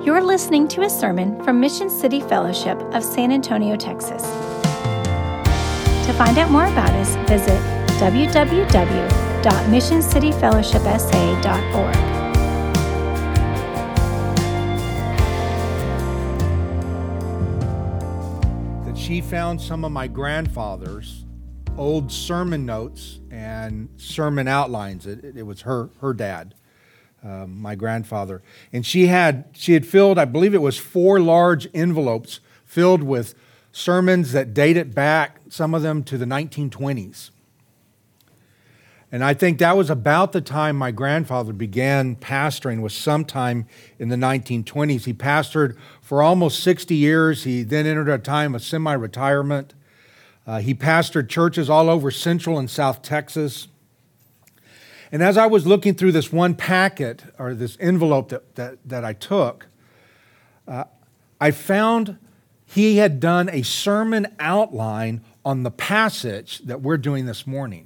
You're listening to a sermon from Mission City Fellowship of San Antonio, Texas. To find out more about us, visit www.missioncityfellowshipsa.org. That she found some of my grandfather's old sermon notes and sermon outlines. It was her dad. My grandfather. And she had filled, I believe it was 4 large envelopes filled with sermons that dated back, some of them to the 1920s. And I think that was about the time my grandfather began pastoring, was sometime in the 1920s. He pastored for almost 60 years. He then entered a time of semi-retirement. He pastored churches all over Central and South Texas. And as I was looking through this one packet, or this envelope that I took, I found he had done a sermon outline on the passage that we're doing this morning.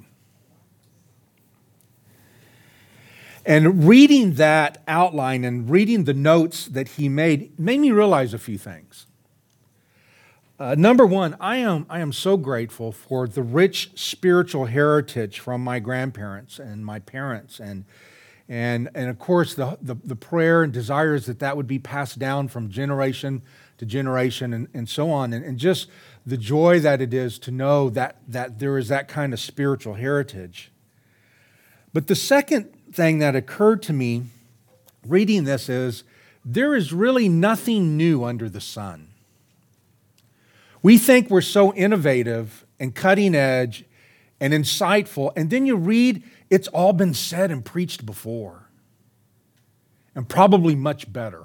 And reading that outline and reading the notes that he made me realize a few things. Number one, I am so grateful for the rich spiritual heritage from my grandparents and my parents, and of course the prayer and desires that would be passed down from generation to generation and so on, and just the joy that it is to know that there is that kind of spiritual heritage. But the second thing that occurred to me reading this is there is really nothing new under the sun. We think we're so innovative and cutting edge and insightful, and then you read it's all been said and preached before, and probably much better.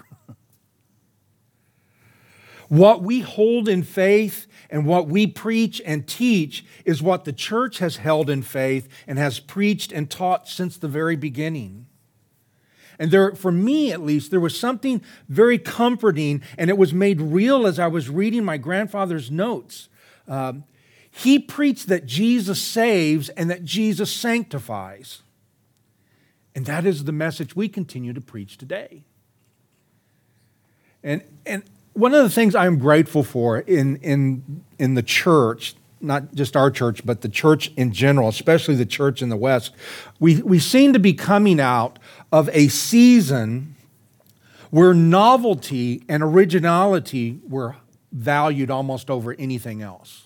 What we hold in faith and what we preach and teach is what the church has held in faith and has preached and taught since the very beginning. And there, for me at least, there was something very comforting, and it was made real as I was reading my grandfather's notes. He preached that Jesus saves and that Jesus sanctifies. And that is the message we continue to preach today. And one of the things I'm grateful for in the church, not just our church, but the church in general, especially the church in the West, we seem to be coming out of a season where novelty and originality were valued almost over anything else.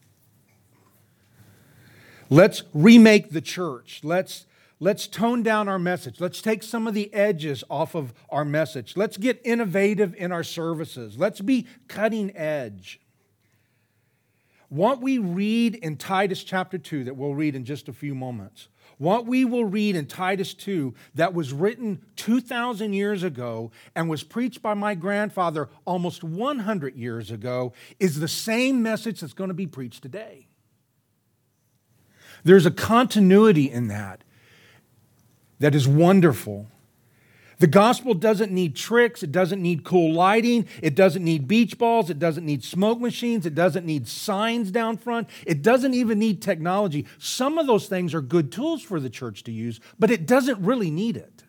Let's remake the church. Let's tone down our message. Let's take some of the edges off of our message. Let's get innovative in our services. Let's be cutting edge. What we read in Titus chapter 2, that we'll read in just a few moments, what we will read in Titus 2 that was written 2,000 years ago and was preached by my grandfather almost 100 years ago is the same message that's going to be preached today. There's a continuity in that is wonderful. The gospel doesn't need tricks. It doesn't need cool lighting. It doesn't need beach balls. It doesn't need smoke machines. It doesn't need signs down front. It doesn't even need technology. Some of those things are good tools for the church to use, but it doesn't really need it.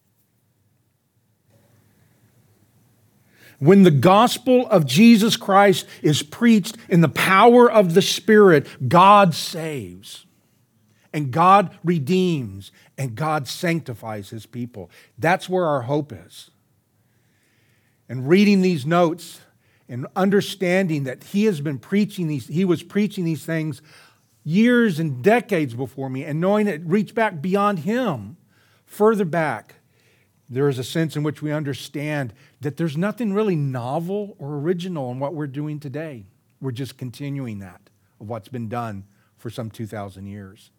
When the gospel of Jesus Christ is preached in the power of the Spirit, God saves. And God redeems, and God sanctifies His people. That's where our hope is. And reading these notes and understanding that He was preaching these things years and decades before me, and knowing it reached back beyond Him, further back, there is a sense in which we understand that there's nothing really novel or original in what we're doing today. We're just continuing that of what's been done for some 2,000 years.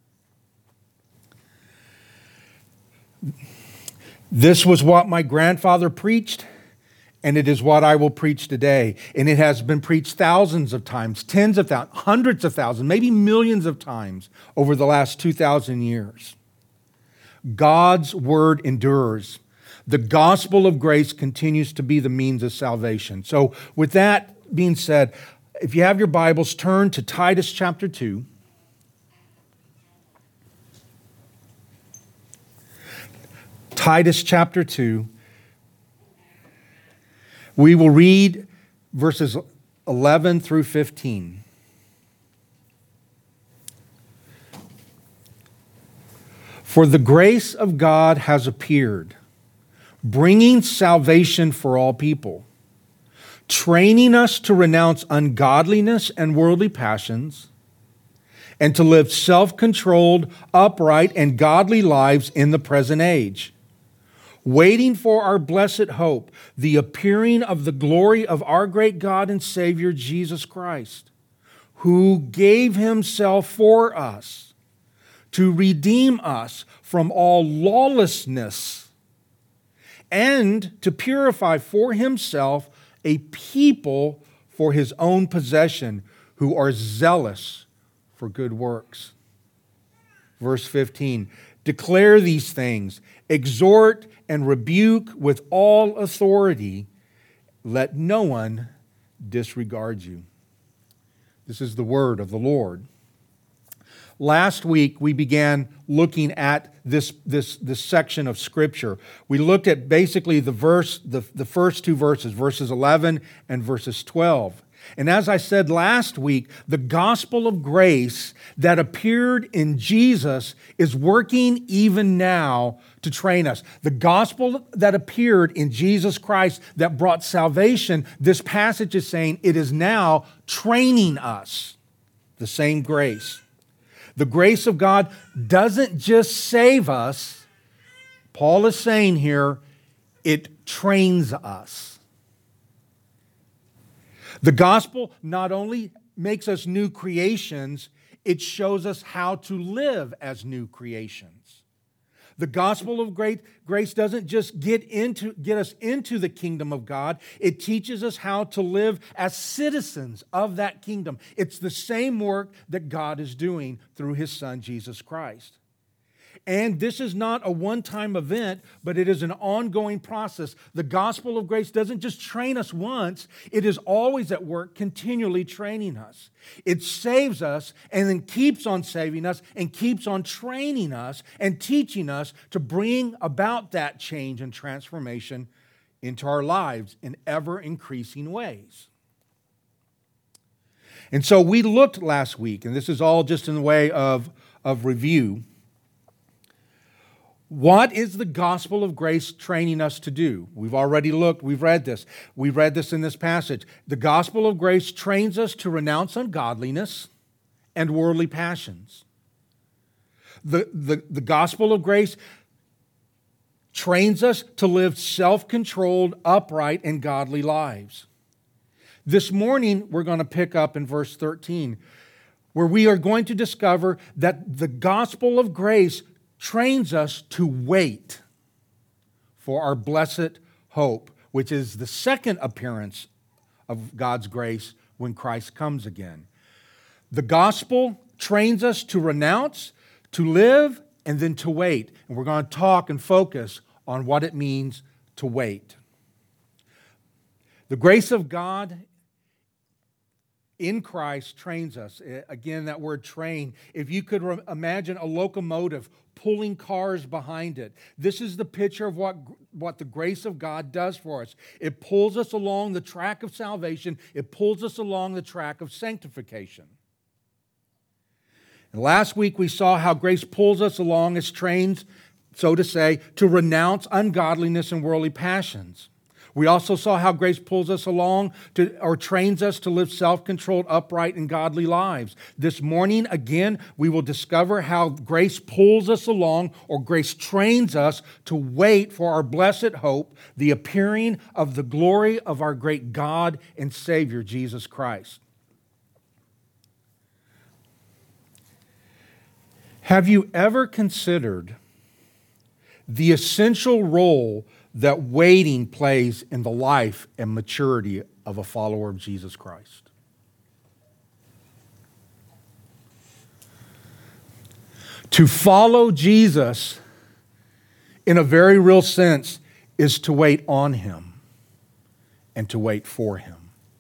This was what my grandfather preached, and it is what I will preach today. And it has been preached thousands of times, tens of thousands, hundreds of thousands, maybe millions of times over the last 2,000 years. God's word endures. The gospel of grace continues to be the means of salvation. So with that being said, if you have your Bibles, turn to Titus chapter 2. Titus chapter 2. We will read verses 11 through 15. For the grace of God has appeared, bringing salvation for all people, training us to renounce ungodliness and worldly passions, and to live self-controlled, upright, and godly lives in the present age, waiting for our blessed hope, the appearing of the glory of our great God and Savior, Jesus Christ, who gave himself for us to redeem us from all lawlessness and to purify for himself a people for his own possession who are zealous for good works. Verse 15, declare these things, exhort and rebuke with all authority. Let no one disregard you. This is the word of the Lord. Last week, we began looking at this section of Scripture. We looked at basically the first two verses, verses 11 and verses 12. And as I said last week, the gospel of grace that appeared in Jesus is working even now to train us. The gospel that appeared in Jesus Christ that brought salvation, this passage is saying it is now training us. The same grace. The grace of God doesn't just save us. Paul is saying here, it trains us. The gospel not only makes us new creations, it shows us how to live as new creations. The gospel of grace doesn't just get us into the kingdom of God. It teaches us how to live as citizens of that kingdom. It's the same work that God is doing through his Son, Jesus Christ. And this is not a one-time event, but it is an ongoing process. The gospel of grace doesn't just train us once. It is always at work, continually training us. It saves us and then keeps on saving us and keeps on training us and teaching us to bring about that change and transformation into our lives in ever-increasing ways. And so we looked last week, and this is all just in the way of review. What is the gospel of grace training us to do? We've already looked, we've read this. We read this in this passage. The gospel of grace trains us to renounce ungodliness and worldly passions. The gospel of grace trains us to live self-controlled, upright, and godly lives. This morning, we're going to pick up in verse 13, where we are going to discover that the gospel of grace trains us to wait for our blessed hope, which is the second appearance of God's grace when Christ comes again. The gospel trains us to renounce, to live, and then to wait. And we're going to talk and focus on what it means to wait. The grace of God in Christ trains us. Again, that word train. If you could imagine a locomotive pulling cars behind it, this is the picture of what the grace of God does for us. It pulls us along the track of salvation. It pulls us along the track of sanctification. And last week we saw how grace pulls us along as trains, so to say, to renounce ungodliness and worldly passions. We also saw how grace pulls us along or trains us to live self-controlled, upright, and godly lives. This morning, again, we will discover how grace pulls us along, or grace trains us to wait for our blessed hope, the appearing of the glory of our great God and Savior, Jesus Christ. Have you ever considered the essential role that waiting plays in the life and maturity of a follower of Jesus Christ? To follow Jesus, in a very real sense, is to wait on Him and to wait for Him.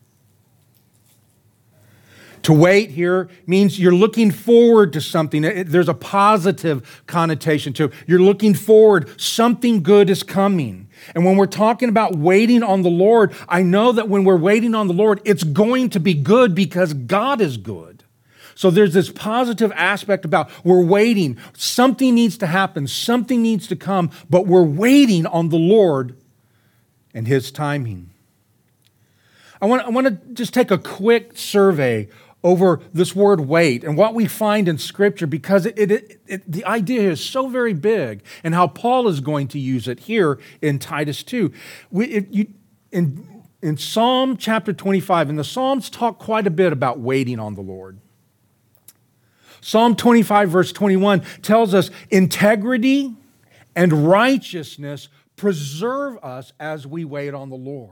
To wait here means you're looking forward to something. There's a positive connotation to it. You're looking forward. Something good is coming. And when we're talking about waiting on the Lord, I know that when we're waiting on the Lord, it's going to be good because God is good. So there's this positive aspect about we're waiting. Something needs to happen. Something needs to come, but we're waiting on the Lord and His timing. I want to just take a quick survey over this word wait and what we find in Scripture, because the idea is so very big, and how Paul is going to use it here in Titus 2. In Psalm chapter 25, and the Psalms talk quite a bit about waiting on the Lord. Psalm 25 verse 21 tells us, integrity and righteousness preserve us as we wait on the Lord.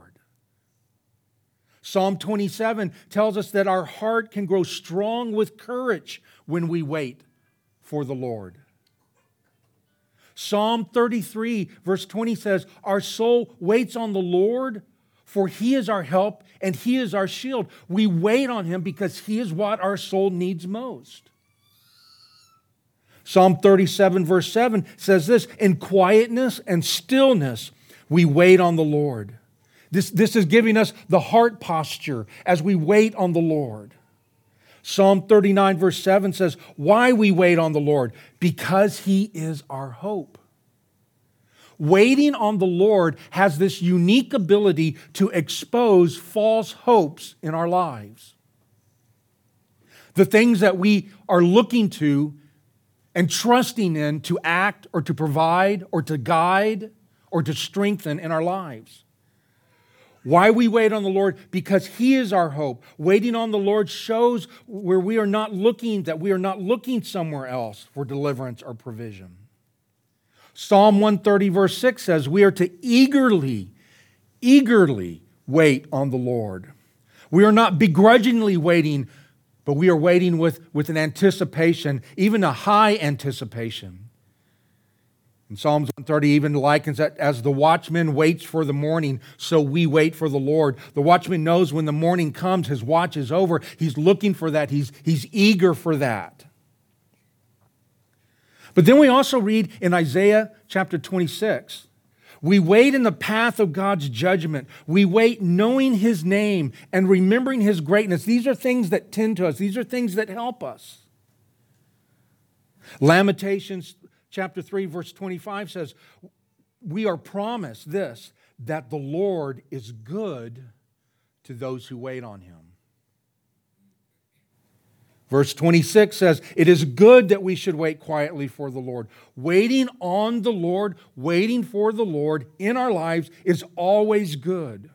Psalm 27 tells us that our heart can grow strong with courage when we wait for the Lord. Psalm 33 verse 20 says, our soul waits on the Lord, for He is our help and He is our shield. We wait on Him because He is what our soul needs most. Psalm 37 verse 7 says this, in quietness and stillness we wait on the Lord. This is giving us the heart posture as we wait on the Lord. Psalm 39 verse 7 says, why we wait on the Lord? Because He is our hope. Waiting on the Lord has this unique ability to expose false hopes in our lives. The things that we are looking to and trusting in to act or to provide or to guide or to strengthen in our lives. Why we wait on the Lord? Because He is our hope. Waiting on the Lord shows where we are not looking, that we are not looking somewhere else for deliverance or provision. Psalm 130 verse 6 says, we are to eagerly wait on the Lord. We are not begrudgingly waiting, but we are waiting with an anticipation, even a high anticipation. And Psalms 130 even likens that as the watchman waits for the morning, so we wait for the Lord. The watchman knows when the morning comes, his watch is over. He's looking for that. He's eager for that. But then we also read in Isaiah chapter 26, we wait in the path of God's judgment. We wait knowing His name and remembering His greatness. These are things that tend to us. These are things that help us. Lamentations chapter 3 verse 25 says, we are promised this, that the Lord is good to those who wait on Him. Verse 26 says, it is good that we should wait quietly for the Lord. Waiting on the Lord, waiting for the Lord in our lives is always good.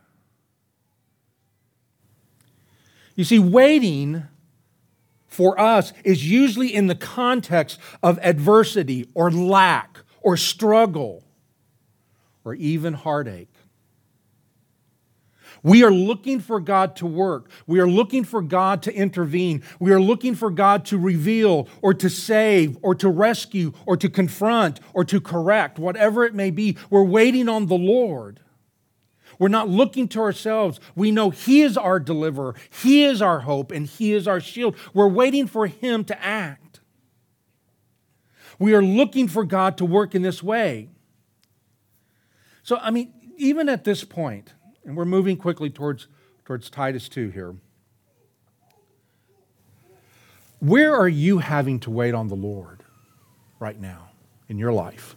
You see, waiting for us is usually in the context of adversity or lack or struggle or even heartache. We are looking for God to work. We are looking for God to intervene. We are looking for God to reveal or to save or to rescue or to confront or to correct, whatever it may be. We're waiting on the Lord. We're not looking to ourselves. We know He is our deliverer. He is our hope and He is our shield. We're waiting for Him to act. We are looking for God to work in this way. So, even at this point, and we're moving quickly towards Titus 2 here. Where are you having to wait on the Lord right now in your life?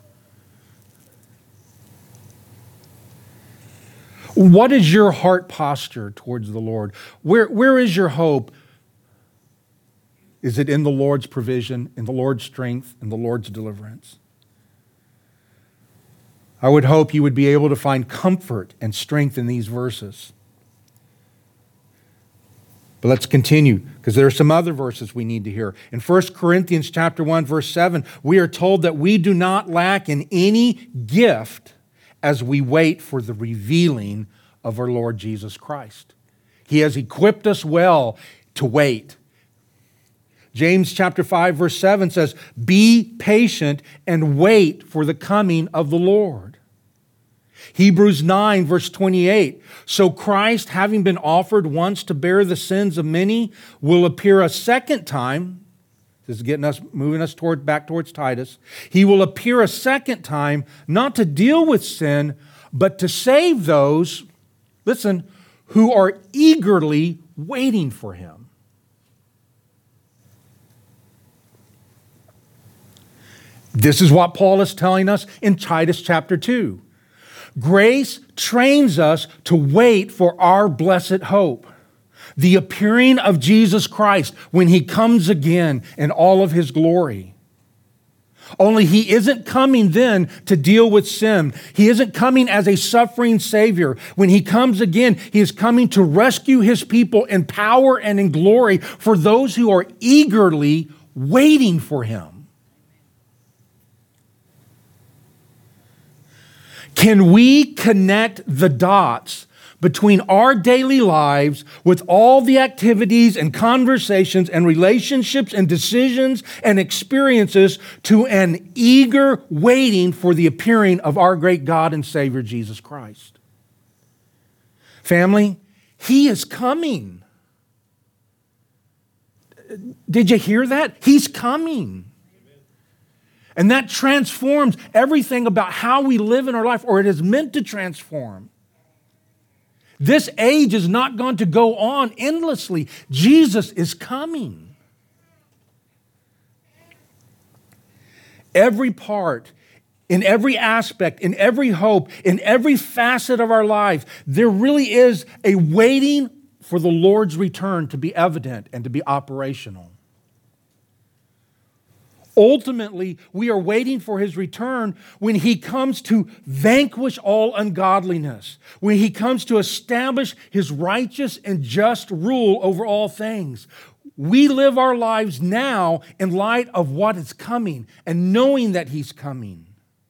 What is your heart posture towards the Lord? Where is your hope? Is it in the Lord's provision, in the Lord's strength, in the Lord's deliverance? I would hope you would be able to find comfort and strength in these verses. But let's continue, because there are some other verses we need to hear. In 1 Corinthians chapter 1, verse 7, we are told that we do not lack in any gift as we wait for the revealing of our Lord Jesus Christ. He has equipped us well to wait. James chapter 5, verse 7 says, be patient and wait for the coming of the Lord. Hebrews 9, verse 28, so Christ, having been offered once to bear the sins of many, will appear a second time This is moving us back towards Titus. He will appear a second time, not to deal with sin, but to save those, listen, who are eagerly waiting for him. This is what Paul is telling us in Titus chapter 2. Grace trains us to wait for our blessed hope, the appearing of Jesus Christ when he comes again in all of his glory. Only he isn't coming then to deal with sin. He isn't coming as a suffering Savior. When he comes again, he is coming to rescue his people in power and in glory for those who are eagerly waiting for him. Can we connect the dots between our daily lives with all the activities and conversations and relationships and decisions and experiences to an eager waiting for the appearing of our great God and Savior, Jesus Christ? Family, he is coming. Did you hear that? He's coming. And that transforms everything about how we live in our life, or it is meant to transform. This age is not going to go on endlessly. Jesus is coming. Every part, in every aspect, in every hope, in every facet of our life, there really is a waiting for the Lord's return to be evident and to be operational. Ultimately, we are waiting for his return when he comes to vanquish all ungodliness, when he comes to establish his righteous and just rule over all things. We live our lives now in light of what is coming and knowing that he's coming.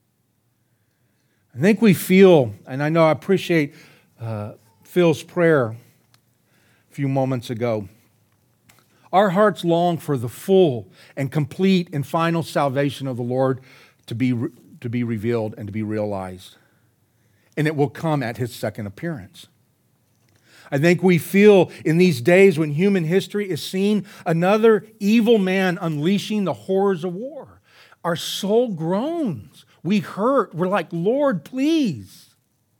I think we feel, and I know I appreciate Phil's prayer a few moments ago. Our hearts long for the full and complete and final salvation of the Lord to be revealed and to be realized. And it will come at his second appearance. I think we feel in these days when human history is seeing another evil man unleashing the horrors of war. Our soul groans. We hurt. We're like, Lord, please.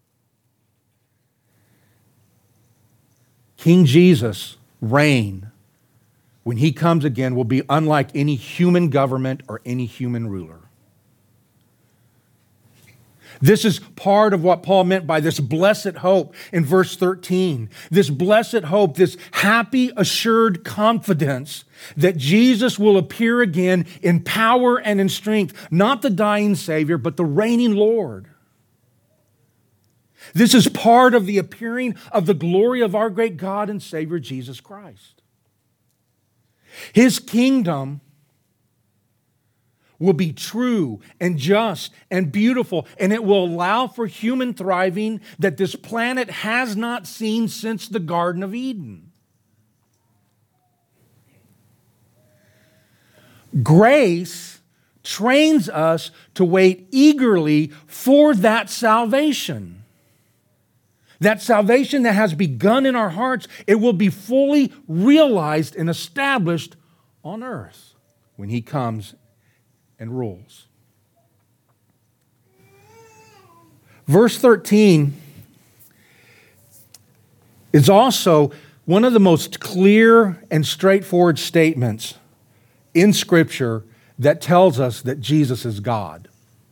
King Jesus' reign, when he comes again, will be unlike any human government or any human ruler. This is part of what Paul meant by this blessed hope in verse 13. This blessed hope, this happy, assured confidence that Jesus will appear again in power and in strength, not the dying Savior, but the reigning Lord. This is part of the appearing of the glory of our great God and Savior, Jesus Christ. His kingdom will be true and just and beautiful, and it will allow for human thriving that this planet has not seen since the Garden of Eden. Grace trains us to wait eagerly for that salvation. That salvation that has begun in our hearts, it will be fully realized and established on earth when he comes and rules. Verse 13 is also one of the most clear and straightforward statements in Scripture that tells us that Jesus is God.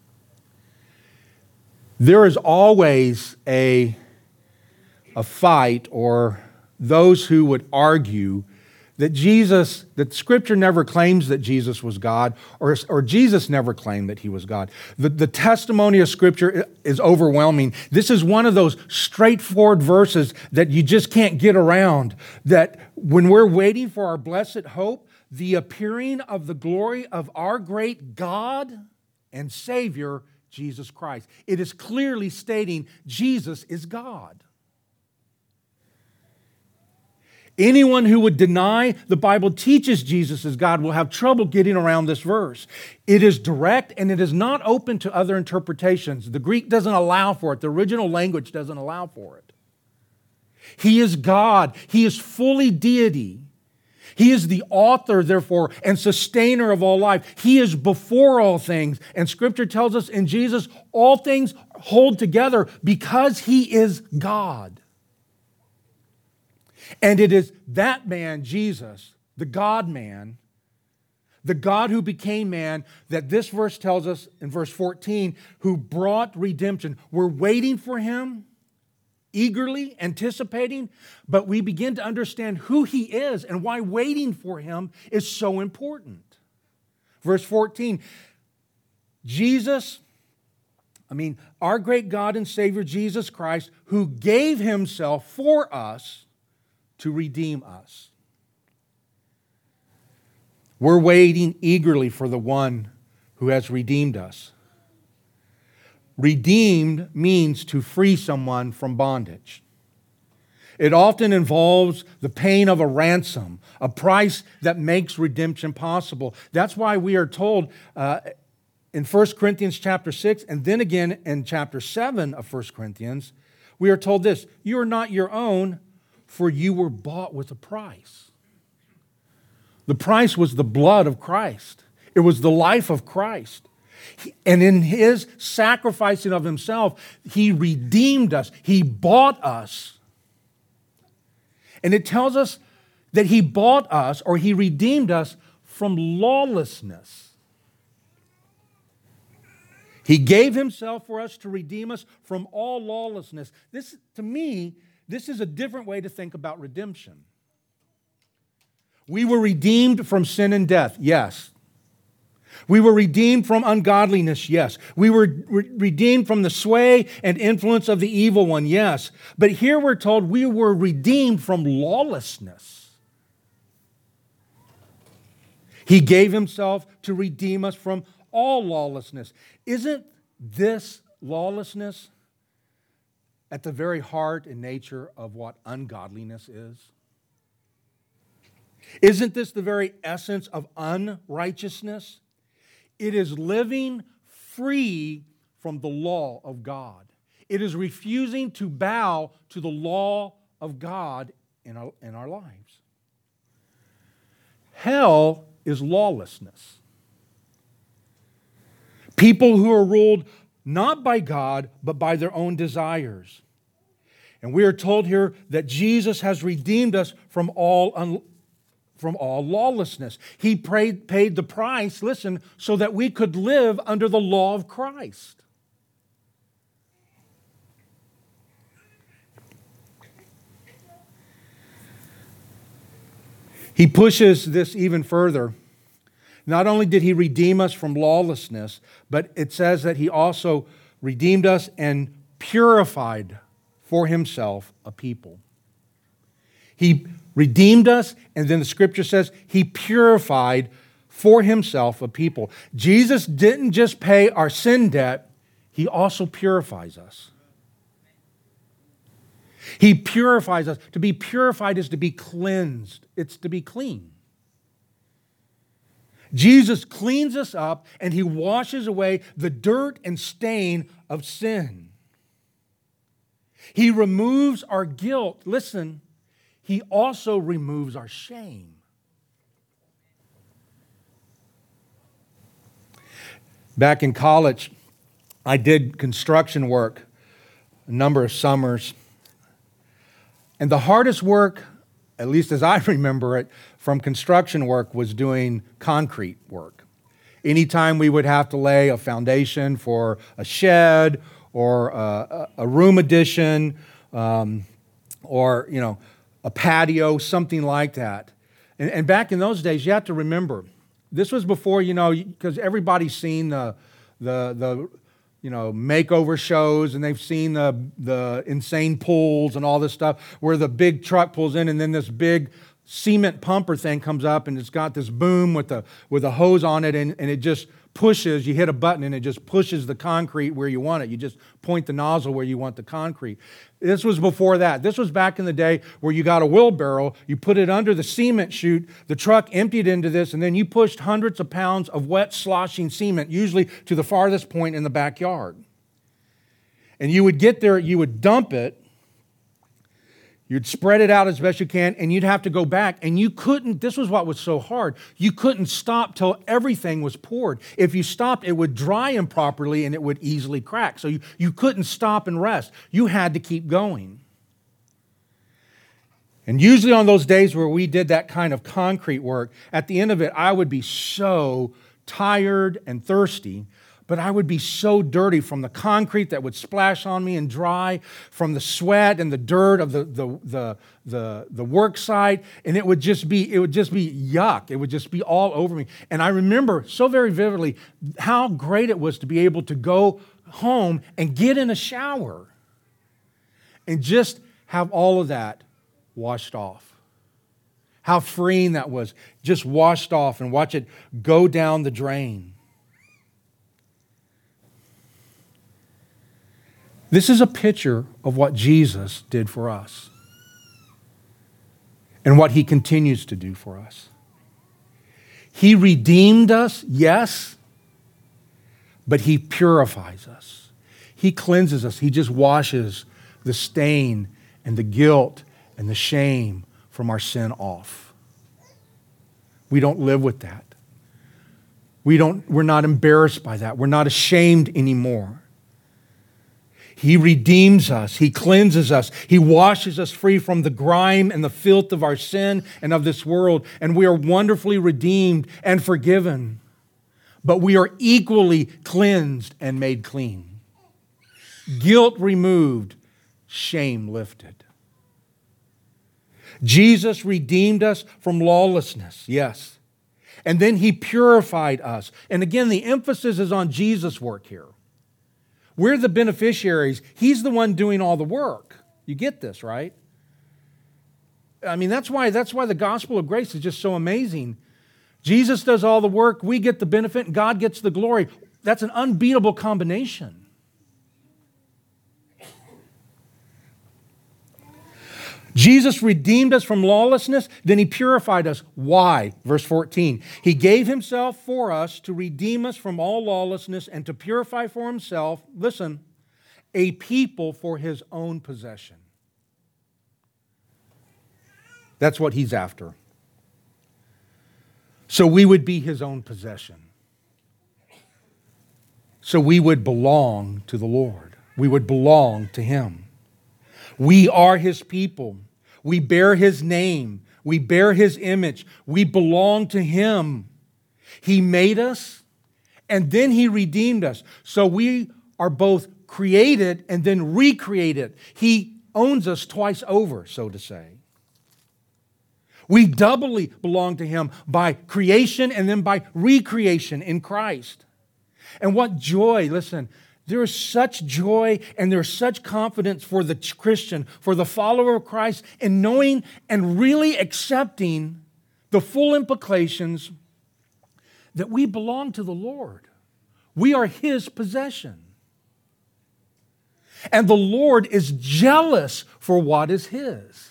There is always a fight, or those who would argue that Scripture never claims that Jesus was God, or Jesus never claimed that he was God. The testimony of Scripture is overwhelming. This is one of those straightforward verses that you just can't get around, that when we're waiting for our blessed hope, the appearing of the glory of our great God and Savior, Jesus Christ. It is clearly stating Jesus is God. Anyone who would deny the Bible teaches Jesus is God will have trouble getting around this verse. It is direct and it is not open to other interpretations. The Greek doesn't allow for it. The original language doesn't allow for it. He is God. He is fully deity. He is the author, therefore, and sustainer of all life. He is before all things. And Scripture tells us in Jesus, all things hold together because He is God. And it is that man, Jesus, the God-man, the God who became man, that this verse tells us in verse 14, who brought redemption. We're waiting for Him, eagerly anticipating, but we begin to understand who He is and why waiting for Him is so important. Verse 14, our great God and Savior, Jesus Christ, who gave Himself for us to redeem us. We're waiting eagerly for the one who has redeemed us. Redeemed means to free someone from bondage. It often involves the paying of a ransom, a price that makes redemption possible. That's why we are told in 1 Corinthians chapter 6, and then again in chapter 7 of 1 Corinthians, we are told this, you are not your own, for you were bought with a price. The price was the blood of Christ. It was the life of Christ. And in His sacrificing of Himself, He redeemed us. He bought us. And it tells us that He bought us, or He redeemed us from lawlessness. He gave Himself for us to redeem us from all lawlessness. This, to me, this is a different way to think about redemption. We were redeemed from sin and death, yes. We were redeemed from ungodliness, yes. We were redeemed from the sway and influence of the evil one, yes. But here we're told we were redeemed from lawlessness. He gave Himself to redeem us from all lawlessness. Isn't this lawlessness at the very heart and nature of what ungodliness is? Isn't this the very essence of unrighteousness? It is living free from the law of God. It is refusing to bow to the law of God in our lives. Hell is lawlessness. People who are ruled not by God, but by their own desires. And we are told here that Jesus has redeemed us from all lawlessness. He paid the price, listen, so that we could live under the law of Christ. He pushes this even further. Not only did He redeem us from lawlessness, but it says that He also redeemed us and purified for Himself a people. He redeemed us, and then the Scripture says He purified for Himself a people. Jesus didn't just pay our sin debt, He also purifies us. He purifies us. To be purified is to be cleansed. It's to be clean. Jesus cleans us up and He washes away the dirt and stain of sin. He removes our guilt. Listen, He also removes our shame. Back in college, I did construction work a number of summers. And the hardest work, at least as I remember it, from construction work was doing concrete work. Anytime we would have to lay a foundation for a shed or a room addition or, a patio, something like that. And back in those days, you have to remember, this was before, because everybody's seen the makeover shows, and they've seen the insane pools and all this stuff where the big truck pulls in and then this big cement pumper thing comes up and it's got this boom with a hose on it and it just pushes. You hit a button and it just pushes the concrete where you want it. You just point the nozzle where you want the concrete. This was before that. This was back in the day where you got a wheelbarrow, you put it under the cement chute, the truck emptied into this, and then you pushed hundreds of pounds of wet, sloshing cement, usually to the farthest point in the backyard. And you would get there, you would dump it, You'd spread it out as best you can, and you'd have to go back. And you couldn't, this was what was so hard, you couldn't stop till everything was poured. If you stopped, it would dry improperly and it would easily crack. So you couldn't stop and rest. You had to keep going. And usually on those days where we did that kind of concrete work, at the end of it, I would be so tired and thirsty, but I would be so dirty from the concrete that would splash on me and dry, from the sweat and the dirt of the work site, and it would just be yuck. It would just be all over me. And I remember so very vividly how great it was to be able to go home and get in a shower and just have all of that washed off. How freeing that was, just washed off and watch it go down the drain. This is a picture of what Jesus did for us and what He continues to do for us. He redeemed us, yes, but He purifies us. He cleanses us. He just washes the stain and the guilt and the shame from our sin off. We don't live with that. We're not embarrassed by that. We're not ashamed anymore. He redeems us. He cleanses us. He washes us free from the grime and the filth of our sin and of this world. And we are wonderfully redeemed and forgiven. But we are equally cleansed and made clean. Guilt removed, shame lifted. Jesus redeemed us from lawlessness, yes. And then He purified us. And again, the emphasis is on Jesus' work here. We're the beneficiaries. He's the one doing all the work. You get this, right? I mean, that's why the gospel of grace is just so amazing. Jesus does all the work, we get the benefit, and God gets the glory. That's an unbeatable combination. Jesus redeemed us from lawlessness, then He purified us. Why? Verse 14. He gave Himself for us to redeem us from all lawlessness and to purify for Himself, listen, a people for His own possession. That's what He's after. So we would be His own possession. So we would belong to the Lord. We would belong to Him. We are His people. We bear His name. We bear His image. We belong to Him. He made us, and then He redeemed us. So we are both created and then recreated. He owns us twice over, so to say. We doubly belong to Him by creation and then by recreation in Christ. And what joy, listen, there is such joy and there's such confidence for the Christian, for the follower of Christ, in knowing and really accepting the full implications that we belong to the Lord. We are His possession. And the Lord is jealous for what is His.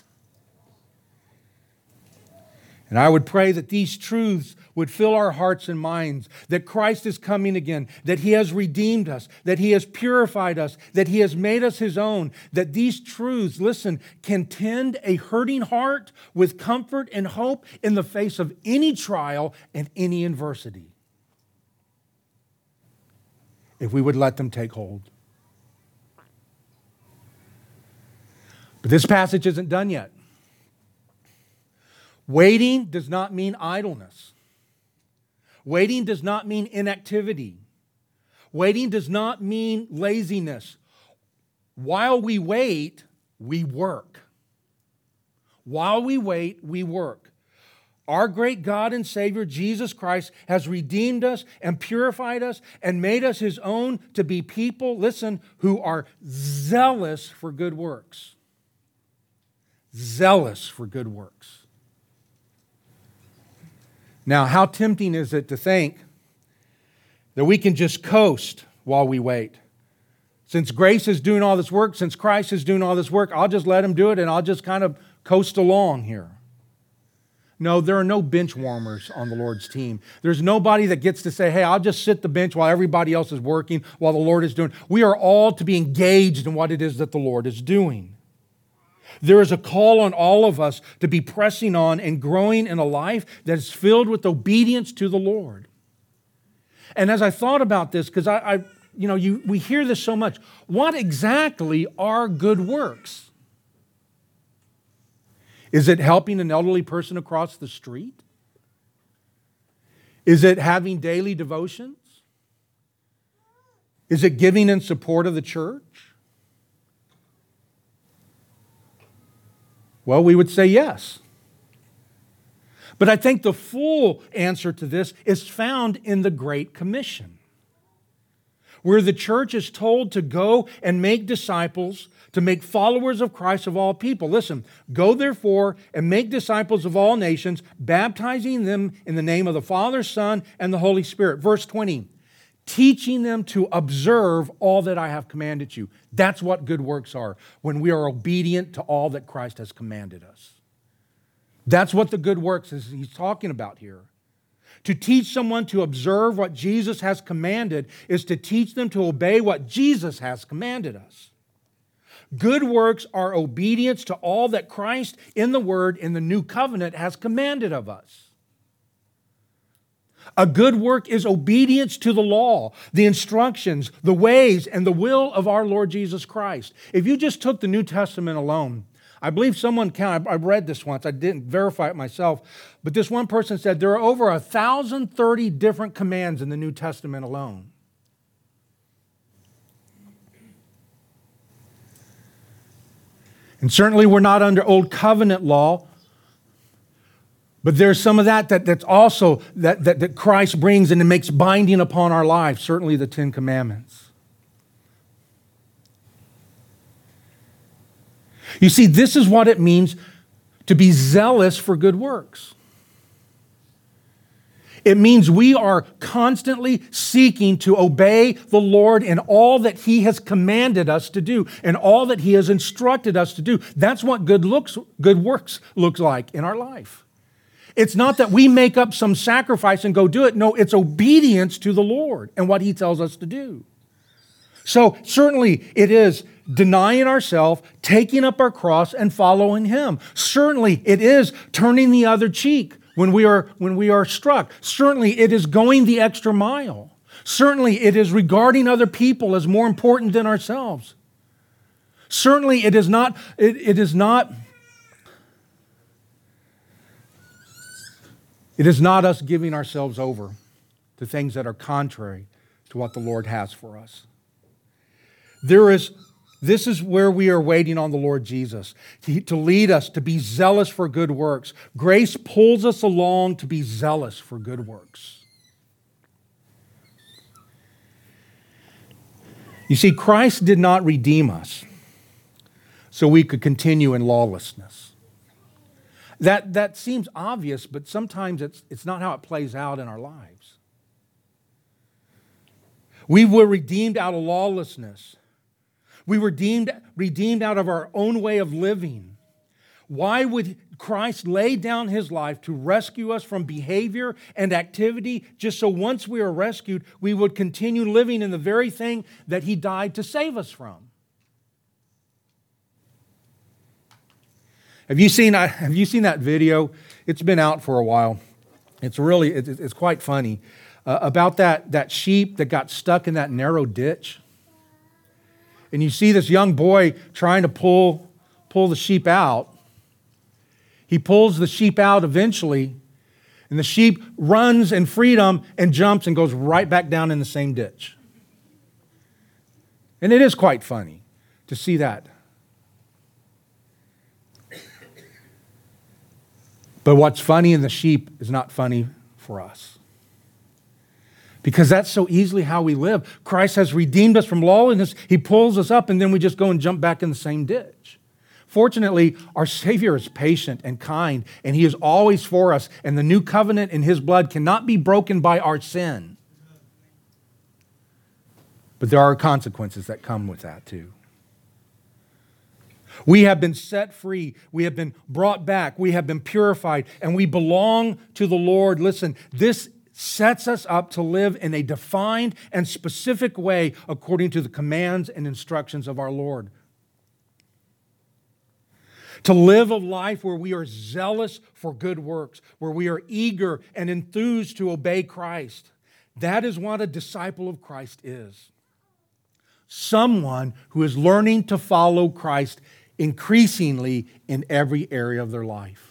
And I would pray that these truths would fill our hearts and minds, that Christ is coming again, that He has redeemed us, that He has purified us, that He has made us His own, that these truths, listen, can tend a hurting heart with comfort and hope in the face of any trial and any adversity, if we would let them take hold. But this passage isn't done yet. Waiting does not mean idleness. Waiting does not mean inactivity. Waiting does not mean laziness. While we wait, we work. While we wait, we work. Our great God and Savior, Jesus Christ, has redeemed us and purified us and made us His own to be people, listen, who are zealous for good works. Zealous for good works. Now, how tempting is it to think that we can just coast while we wait? Since grace is doing all this work, since Christ is doing all this work, I'll just let Him do it and I'll just kind of coast along here. No, there are no bench warmers on the Lord's team. There's nobody that gets to say, hey, I'll just sit the bench while everybody else is working, while the Lord is doing. We are all to be engaged in what it is that the Lord is doing. There is a call on all of us to be pressing on and growing in a life that is filled with obedience to the Lord. And as I thought about this, because we hear this so much, what exactly are good works? Is it helping an elderly person across the street? Is it having daily devotions? Is it giving in support of the church? Well, we would say yes. But I think the full answer to this is found in the Great Commission, where the church is told to go and make disciples, to make followers of Christ of all people. Listen, go therefore and make disciples of all nations, baptizing them in the name of the Father, Son, and the Holy Spirit. Verse 20, teaching them to observe all that I have commanded you. That's what good works are, when we are obedient to all that Christ has commanded us. That's what the good works is he's talking about here. To teach someone to observe what Jesus has commanded is to teach them to obey what Jesus has commanded us. Good works are obedience to all that Christ in the Word in the New Covenant has commanded of us. A good work is obedience to the law, the instructions, the ways, and the will of our Lord Jesus Christ. If you just took the New Testament alone, I believe someone counted, I read this once, I didn't verify it myself, but this one person said there are over 1,030 different commands in the New Testament alone. And certainly we're not under Old Covenant law, but there's some of that's also that Christ brings and it makes binding upon our lives, certainly the Ten Commandments. You see, this is what it means to be zealous for good works. It means we are constantly seeking to obey the Lord in all that He has commanded us to do and all that He has instructed us to do. That's what good works looks like in our life. It's not that we make up some sacrifice and go do it. No, it's obedience to the Lord and what He tells us to do. So certainly it is denying ourselves, taking up our cross, and following Him. Certainly it is turning the other cheek when we are struck. Certainly it is going the extra mile. Certainly it is regarding other people as more important than ourselves. Certainly it is not us giving ourselves over to things that are contrary to what the Lord has for us. This is where we are waiting on the Lord Jesus, to lead us to be zealous for good works. Grace pulls us along to be zealous for good works. You see, Christ did not redeem us so we could continue in lawlessness. That seems obvious, but sometimes it's not how it plays out in our lives. We were redeemed out of lawlessness. We were redeemed out of our own way of living. Why would Christ lay down His life to rescue us from behavior and activity just so once we are rescued, we would continue living in the very thing that He died to save us from? Have you seen that video? It's been out for a while. It's quite funny. About that sheep that got stuck in that narrow ditch. And you see this young boy trying to pull the sheep out. He pulls the sheep out eventually, and the sheep runs in freedom and jumps and goes right back down in the same ditch. And it is quite funny to see that. But what's funny in the sheep is not funny for us. Because that's so easily how we live. Christ has redeemed us from lawlessness. He pulls us up and then we just go and jump back in the same ditch. Fortunately, our Savior is patient and kind, and He is always for us, and the new covenant in His blood cannot be broken by our sin. But there are consequences that come with that too. We have been set free. We have been brought back. We have been purified, and we belong to the Lord. Listen, this sets us up to live in a defined and specific way according to the commands and instructions of our Lord. To live a life where we are zealous for good works, where we are eager and enthused to obey Christ. That is what a disciple of Christ is. Someone who is learning to follow Christ increasingly in every area of their life.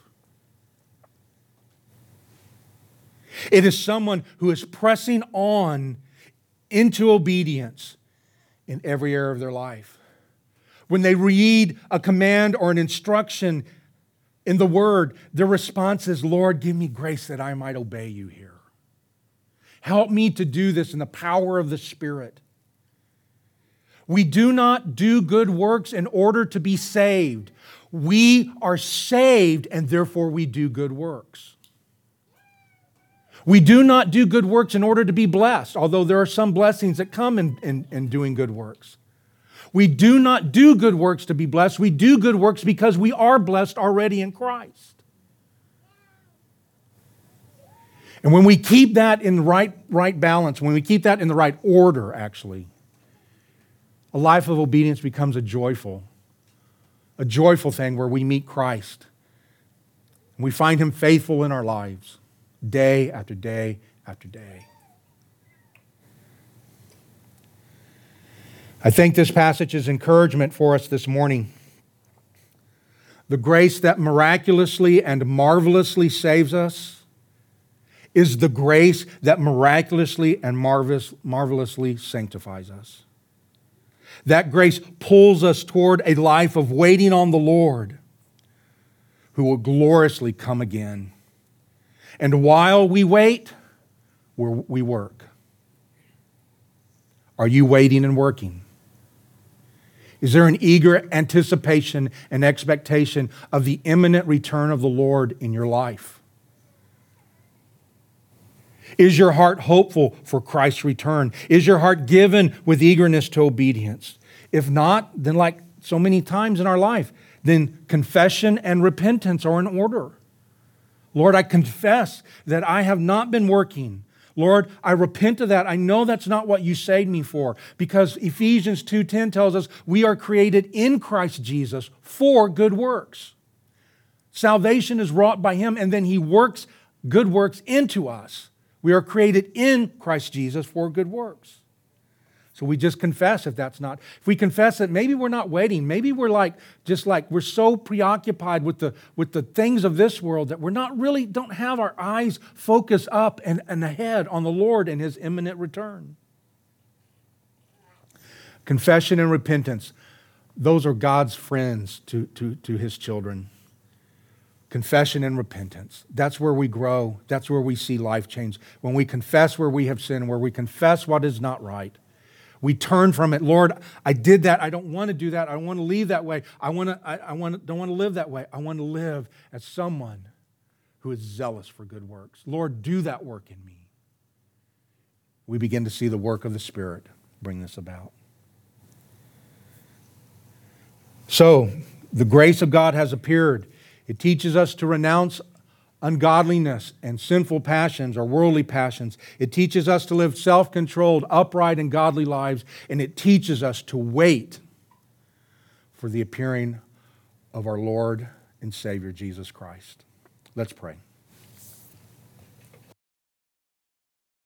It is someone who is pressing on into obedience in every area of their life. When they read a command or an instruction in the Word, their response is, Lord, give me grace that I might obey you here. Help me to do this in the power of the Spirit. We do not do good works in order to be saved. We are saved and therefore we do good works. We do not do good works in order to be blessed, although there are some blessings that come in doing good works. We do not do good works to be blessed. We do good works because we are blessed already in Christ. And when we keep that in the right balance, when we keep that in the right order, actually, a life of obedience becomes a joyful thing where we meet Christ. And we find Him faithful in our lives, day after day after day. I think this passage is encouragement for us this morning. The grace that miraculously and marvelously saves us is the grace that miraculously and marvelously sanctifies us. That grace pulls us toward a life of waiting on the Lord, who will gloriously come again. And while we wait, we work. Are you waiting and working? Is there an eager anticipation and expectation of the imminent return of the Lord in your life? Is your heart hopeful for Christ's return? Is your heart given with eagerness to obedience? If not, then like so many times in our life, then confession and repentance are in order. Lord, I confess that I have not been working. Lord, I repent of that. I know that's not what you saved me for, because Ephesians 2:10 tells us we are created in Christ Jesus for good works. Salvation is wrought by Him, and then He works good works into us. We are created in Christ Jesus for good works. So we just confess if we confess that maybe we're not waiting, maybe we're we're so preoccupied with the things of this world that we're not really, don't have our eyes focused up and ahead on the Lord and His imminent return. Confession and repentance, those are God's friends to His children. Confession and repentance. That's where we grow. That's where we see life change. When we confess where we have sinned, where we confess what is not right, we turn from it. Lord, I did that. I don't want to do that. I don't want to leave that way. Don't want to live that way. I want to live as someone who is zealous for good works. Lord, do that work in me. We begin to see the work of the Spirit bring this about. So, the grace of God has appeared. It teaches us to renounce ungodliness and sinful passions or worldly passions. It teaches us to live self-controlled, upright, and godly lives. And it teaches us to wait for the appearing of our Lord and Savior, Jesus Christ. Let's pray.